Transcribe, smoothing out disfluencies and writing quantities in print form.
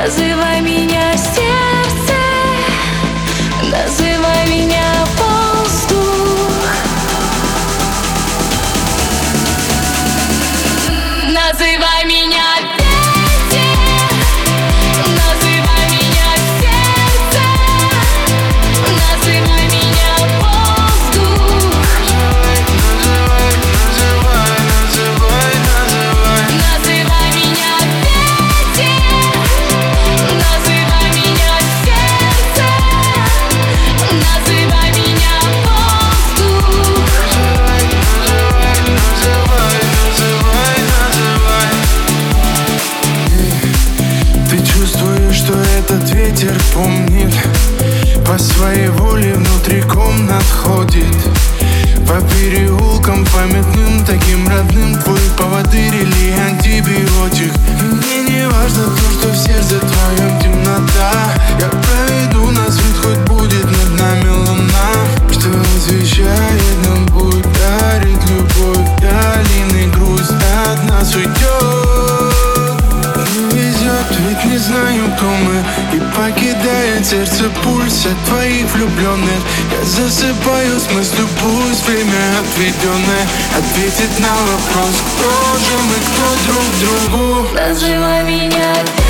Называй меня сердце, называй меня воздух, называй меня ветер, называй меня сердце, называй меня воздух, называй меня ветер, называй меня сердце, называй меня воздух. Ты чувствуешь, что этот ветер помнит, по своей воле внутри комнат ходит, по переулкам памятным, таким родным. Твой поводырь или антибиотик. И мне не важно то, что в сердце твоем темнота. Я проведу на свет, хоть будет над нами луна, что освещает нам путь, дарит любовь, долины грусть от нас уйдет. Не везет, ведь не знаю, кто мы, и покидает сердце пульс от твоих влюбленных. Я засыпаю с мыслью, пусть время отведенное ответит на вопрос, кто же мы, кто друг другу. Называй меня